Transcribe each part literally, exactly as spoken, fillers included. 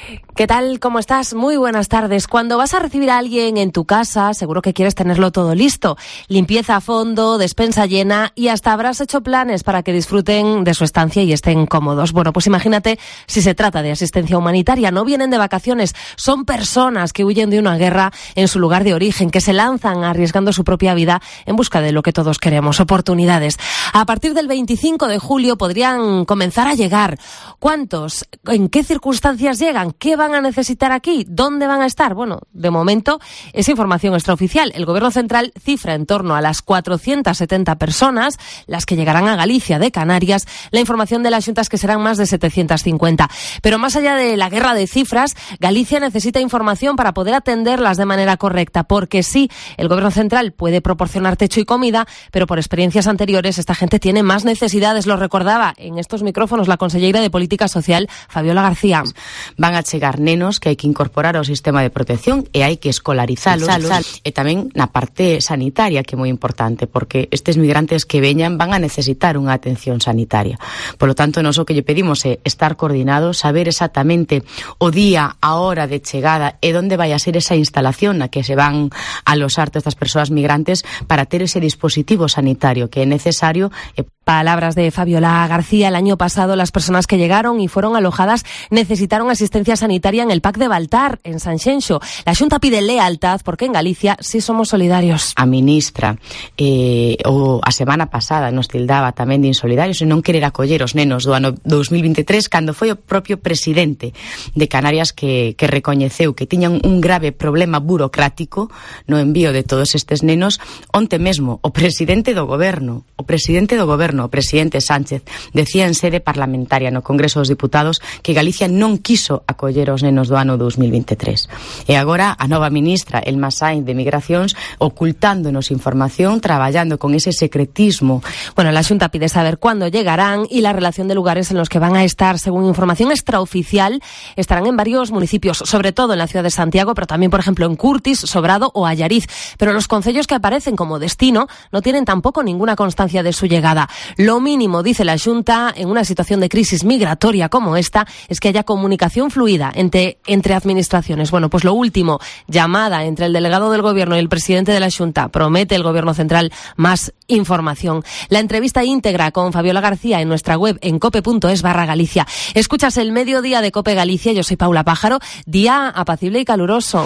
¿Qué tal? ¿Cómo estás? Muy buenas tardes. Cuando vas a recibir a alguien en tu casa, seguro que quieres tenerlo todo listo. Limpieza a fondo, despensa llena y hasta habrás hecho planes para que disfruten de su estancia y estén cómodos. Bueno, pues imagínate si se trata de asistencia humanitaria. No vienen de vacaciones, son personas que huyen de una guerra en su lugar de origen, que se lanzan arriesgando su propia vida en busca de lo que todos queremos, oportunidades. A partir del veinticinco de julio podrían comenzar a llegar. ¿Cuántos? ¿En qué circunstancias llegan? ¿Qué van a necesitar aquí? ¿Dónde van a estar? Bueno, de momento es información extraoficial. El Gobierno central cifra en torno a las cuatrocientas setenta personas las que llegarán a Galicia de Canarias. La información de la Xunta es que serán más de setecientas cincuenta. Pero más allá de la guerra de cifras, Galicia necesita información para poder atenderlas de manera correcta, porque sí, el Gobierno central puede proporcionar techo y comida, pero por experiencias anteriores esta gente tiene más necesidades. Lo recordaba en estos micrófonos la consellera de Política Social, Fabiola García. Van a chegar nenos que hai que incorporar ao sistema de protección e hai que escolarizalos, e tamén na parte sanitaria, que é moi importante, porque estes migrantes que veñan van a necesitar unha atención sanitaria. Por lo tanto, nós o que lle pedimos é estar coordinados, saber exactamente o día, a hora de chegada e onde vai a ser esa instalación na que se van alosar todas estas persoas migrantes para ter ese dispositivo sanitario que é necesario. Palabras de Fabiola García. El año pasado las personas que llegaron y fueron alojadas necesitaron asistencia sanitaria en el P A C de Baltar, en Sanxenxo. La Xunta pide lealtad porque en Galicia sí somos solidarios. A ministra eh, o a semana pasada nos tildaba tamén de insolidarios e non querer acoller os nenos do ano dos mil veintitrés, cando foi o propio presidente de Canarias que, que recoñeceu que tiñan un grave problema burocrático no envío de todos estes nenos. Onte mesmo o presidente do goberno, o presidente do goberno, o presidente Sánchez, decía en sede parlamentaria no Congreso dos Diputados que Galicia non quiso acoller os nenos do ano dos mil veintitrés. E agora a nova ministra, Elma Sainz de Migracións, ocultándonos información, traballando con ese secretismo. Bueno, la Xunta pide saber cuándo llegarán y la relación de lugares en los que van a estar. Según información extraoficial, estarán en varios municipios, sobre todo en la ciudad de Santiago, pero también, por ejemplo, en Curtis, Sobrado o Allariz. Pero los concellos que aparecen como destino no tienen tampoco ninguna constancia de su llegada. Lo mínimo, dice la Xunta, en una situación de crisis migratoria como esta, es que haya comunicación fluida entre, entre administraciones. Bueno, pues lo último, llamada entre el delegado del Gobierno y el presidente de la Xunta. Promete el Gobierno central más información. La entrevista íntegra con Fabiola García en nuestra web en cope.es barra Galicia. Escuchas el mediodía de Cope Galicia. Yo soy Paula Pájaro. Día apacible y caluroso.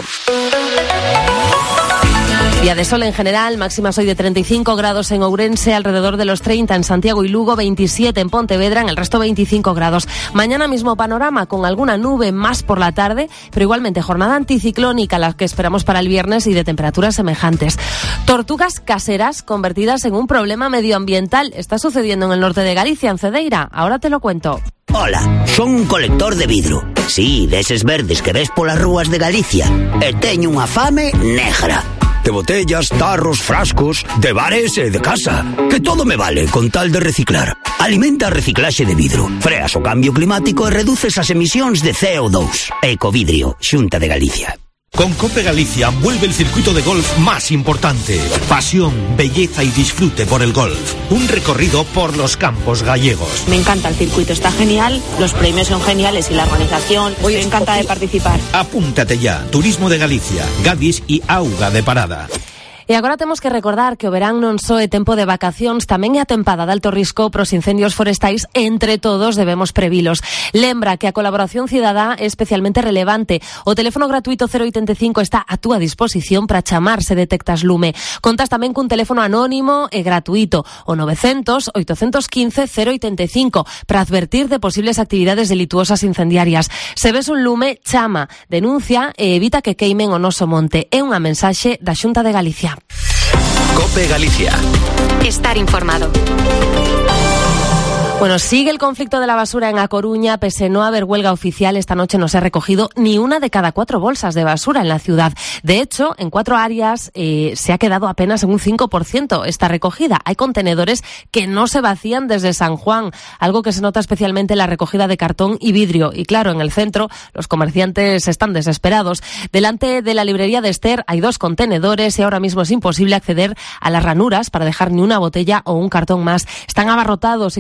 Día de sol en general, máximas hoy de treinta y cinco grados en Ourense, alrededor de los treinta en Santiago y Lugo, veintisiete en Pontevedra, en el resto veinticinco grados. Mañana mismo panorama con alguna nube más por la tarde, pero igualmente jornada anticiclónica la que esperamos para el viernes y de temperaturas semejantes. Tortugas caseras convertidas en un problema medioambiental. Está sucediendo en el norte de Galicia, en Cedeira. Ahora te lo cuento. Ola, son un colector de vidro. Sí, deses verdes que ves polas rúas de Galicia. E teño unha fame negra. De botellas, tarros, frascos, de bares e de casa. Que todo me vale con tal de reciclar. Alimenta a reciclaxe de vidro. Freas o cambio climático e reduces as emisións de C O dos. Ecovidrio, Xunta de Galicia. Con Cope Galicia vuelve el circuito de golf más importante. Pasión, belleza y disfrute por el golf. Un recorrido por los campos gallegos. Me encanta el circuito, está genial, los premios son geniales y la organización. Hoy me encanta de participar. Apúntate ya. Turismo de Galicia, Gadis y Auga de Parada. E agora temos que recordar que o verán non só é tempo de vacacións, tamén é a tempada de alto risco pros incendios forestais, entre todos debemos previlos. Lembra que a colaboración cidadá é especialmente relevante. O teléfono gratuito cero oitenta e cinco está a túa disposición para chamar se detectas lume. Contas tamén cun teléfono anónimo e gratuito, o novecientos, oitocentos quince, cero oitenta e cinco, para advertir de posibles actividades delituosas incendiarias. Se ves un lume, chama, denuncia e evita que queimen o noso monte. É unha mensaxe da Xunta de Galicia. Cope Galicia. Estar informado. Bueno, sigue el conflicto de la basura en A Coruña. Pese a no haber huelga oficial, esta noche no se ha recogido ni una de cada cuatro bolsas de basura en la ciudad. De hecho, en cuatro áreas eh, se ha quedado apenas en un cinco por ciento esta recogida. Hay contenedores que no se vacían desde San Juan, algo que se nota especialmente en la recogida de cartón y vidrio. Y claro, en el centro los comerciantes están desesperados. Delante de la librería de Ester hay dos contenedores y ahora mismo es imposible acceder a las ranuras para dejar ni una botella o un cartón más. Están abarrotados y completamente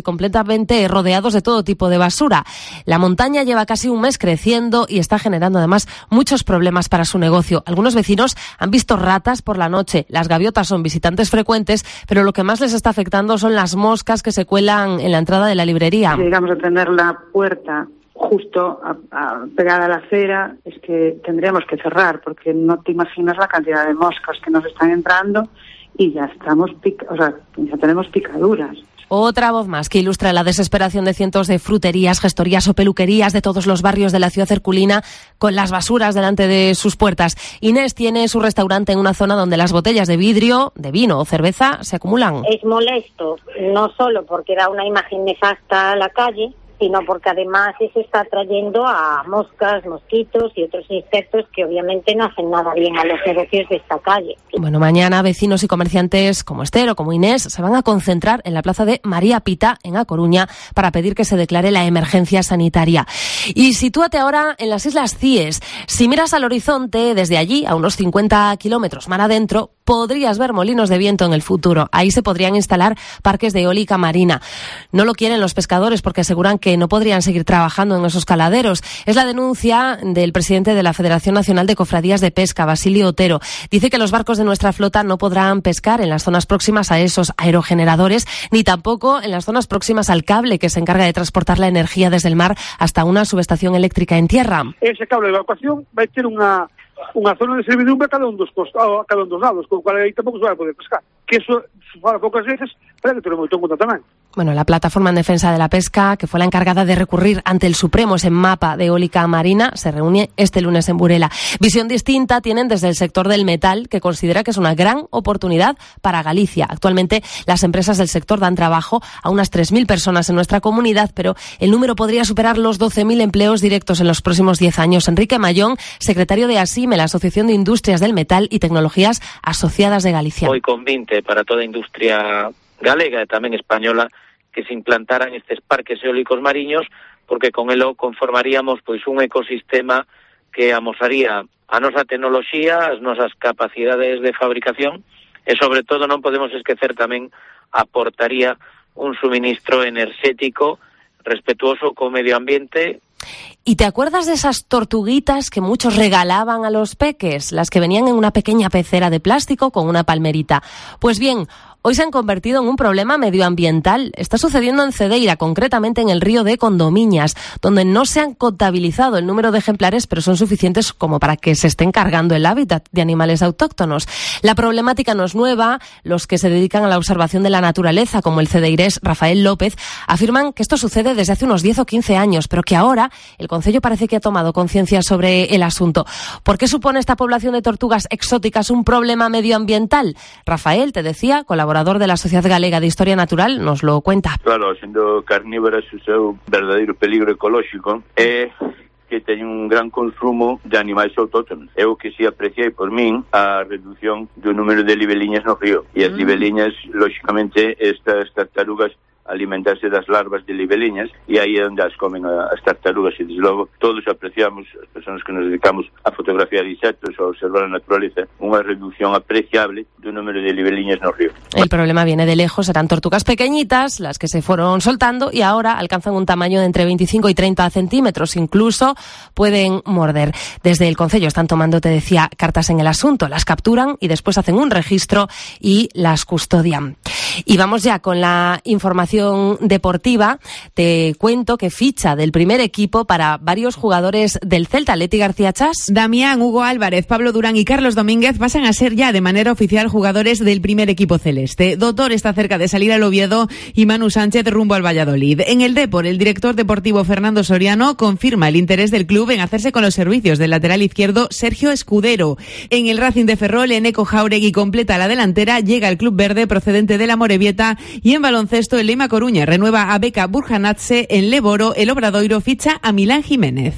prácticamente rodeados de todo tipo de basura. La montaña lleva casi un mes creciendo y está generando además muchos problemas para su negocio. Algunos vecinos han visto ratas por la noche. Las gaviotas son visitantes frecuentes, pero lo que más les está afectando son las moscas que se cuelan en la entrada de la librería. Si llegamos a tener la puerta justo a, a, pegada a la acera, es que tendríamos que cerrar, porque no te imaginas la cantidad de moscas que nos están entrando y ya estamos, pica, o sea, ya tenemos picaduras. Otra voz más que ilustra la desesperación de cientos de fruterías, gestorías o peluquerías de todos los barrios de la ciudad herculina con las basuras delante de sus puertas. Inés tiene su restaurante en una zona donde las botellas de vidrio, de vino o cerveza se acumulan. Es molesto, no solo porque da una imagen nefasta a la calle, sino porque además eso está trayendo a moscas, mosquitos y otros insectos que obviamente no hacen nada bien a los negocios de esta calle. Bueno, mañana vecinos y comerciantes como Esther o como Inés se van a concentrar en la plaza de María Pita, en A Coruña, para pedir que se declare la emergencia sanitaria. Y sitúate ahora en las Islas Cíes. Si miras al horizonte, desde allí, a unos cincuenta kilómetros mar adentro, podrías ver molinos de viento en el futuro. Ahí se podrían instalar parques de eólica marina. No lo quieren los pescadores porque aseguran que no podrían seguir trabajando en esos caladeros. Es la denuncia del presidente de la Federación Nacional de Cofradías de Pesca, Basilio Otero. Dice que los barcos de nuestra flota no podrán pescar en las zonas próximas a esos aerogeneradores, ni tampoco en las zonas próximas al cable que se encarga de transportar la energía desde el mar hasta una subestación eléctrica en tierra. Ese cable de evacuación va a tener una unha zona de servidumbre a cada un dos costados, a cada un dos lados, con o cual aí tampouco se vai poder pescar. Que eso se fala poucas veces, pero que ter moito en conta tamén. Bueno, la Plataforma en Defensa de la Pesca, que fue la encargada de recurrir ante el Supremo ese mapa de eólica marina, se reúne este lunes en Burela. Visión distinta tienen desde el sector del metal, que considera que es una gran oportunidad para Galicia. Actualmente, las empresas del sector dan trabajo a unas tres mil personas en nuestra comunidad, pero el número podría superar los doce mil empleos directos en los próximos diez años. Enrique Mayón, secretario de ASIME, la Asociación de Industrias del Metal y Tecnologías Asociadas de Galicia. Hoy convinte para toda a industria galega e tamén española que se implantaran estes parques eólicos mariños, porque con elo conformaríamos pois un ecosistema que amosaría a nosa tecnoloxía, as nosas capacidades de fabricación e, sobre todo, non podemos esquecer tamén aportaría un suministro enerxético respetuoso co medio ambiente. ¿Y te acuerdas de esas tortuguitas que muchos regalaban a los peques? Las que venían en una pequeña pecera de plástico con una palmerita. Pues bien, hoy se han convertido en un problema medioambiental. Está sucediendo en Cedeira, concretamente en el río de Condomiñas, donde no se han contabilizado el número de ejemplares, pero son suficientes como para que se estén cargando el hábitat de animales autóctonos. La problemática no es nueva. Los que se dedican a la observación de la naturaleza, como el cedeirés Rafael López, afirman que esto sucede desde hace unos diez o quince años, pero que ahora el Concello parece que ha tomado conciencia sobre el asunto. ¿Por qué supone esta población de tortugas exóticas un problema medioambiental? Rafael, te decía, colaborador de la Sociedad Galega de Historia Natural, nos lo cuenta. Claro, sendo carnívoras, o seu verdadeiro peligro ecolóxico é que teñen un gran consumo de animais autóctonos. É o que se apreciei por min a reducción do número de libeliñas no río. E as mm. libeliñas, lóxicamente, estas tartarugas alimentarse das larvas de libeliñas e aí é onde as comen as tartarugas e, desde logo, todos apreciamos, as persoas que nos dedicamos a fotografiar insectos ou a observar a naturaleza, unha reducción apreciable do número de libeliñas no río. El problema viene de lejos, eran tortugas pequeñitas las que se fueron soltando y ahora alcanzan un tamaño de entre veinticinco y treinta centímetros, incluso pueden morder. Desde el Concello están tomando, te decía, cartas en el asunto, las capturan y después hacen un registro y las custodian. Y vamos ya con la información deportiva. Te cuento que ficha del primer equipo para varios jugadores del Celta. Leti García Chas. Damián, Hugo Álvarez, Pablo Durán y Carlos Domínguez pasan a ser ya de manera oficial jugadores del primer equipo celeste. Dotor está cerca de salir al Oviedo y Manu Sánchez rumbo al Valladolid. En el Depor, el director deportivo Fernando Soriano confirma el interés del club en hacerse con los servicios del lateral izquierdo Sergio Escudero. En el Racing de Ferrol, Eneco Jauregui completa la delantera, llega al club verde procedente de la Morevieta, y en baloncesto el Lima Coruña renueva a Beca Burjanatse. En Leboro el Obradoiro ficha a Milán Jiménez.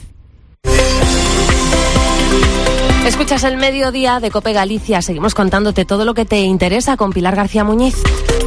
Escuchas el mediodía de COPE Galicia. Seguimos contándote todo lo que te interesa con Pilar García Muñiz.